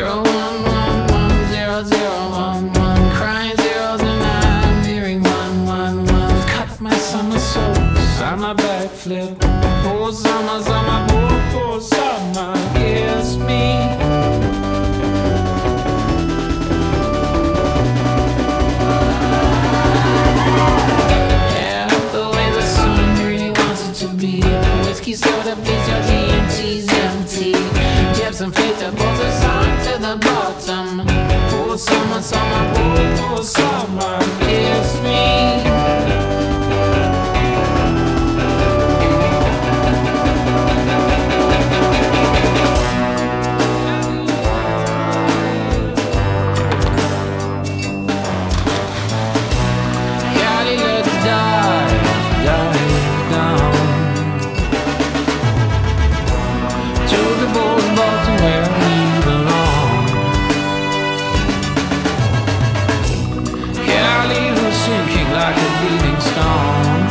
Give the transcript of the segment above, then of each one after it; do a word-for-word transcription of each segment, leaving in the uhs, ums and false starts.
Zero one one one zero zero one one, crying zeros and I'm hearing one one one. Cut my somersaults on my backflip. Poor summer, summer, poor, poor summer. Kiss me. Whiskey soda, please, your D M T's empty. Chips and flitter, pulls a song to the bottom. Poor summer, summer, poor, poor summer, kiss me. Cali, let's die, die down. Bottom where we belong. Cali was sinking like a bleeding stone.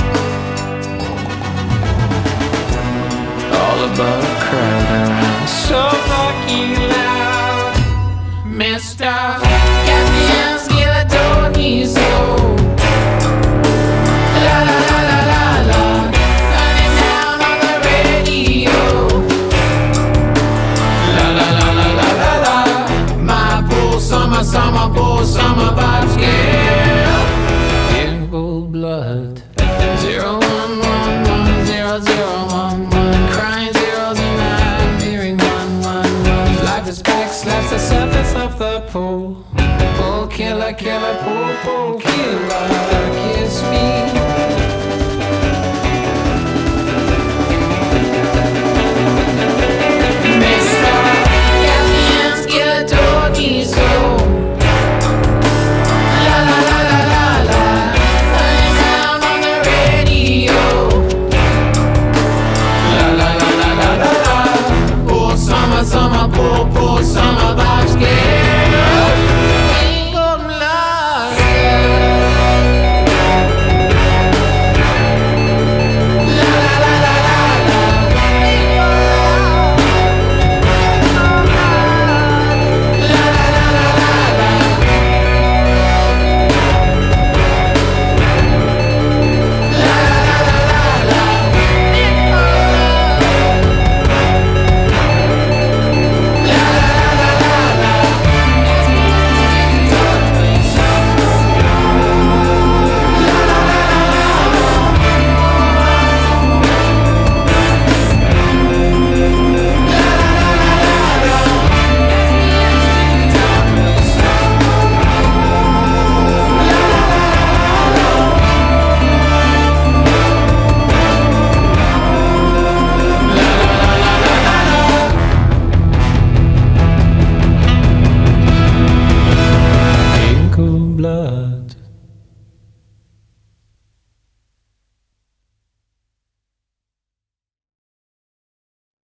All above, crowd around, so fucking loud. Mister Caspianski that told me so. La la la la la la. Turning down on the radio. Summer, summer, poor summer vibes, yeah. In cold blood. Zero one one one zero zero one one, crying zeros and I'm hearing one one one. Life is back, slaps the surface of the pool. Pool killer, killer, pool, pool killer, kiss me.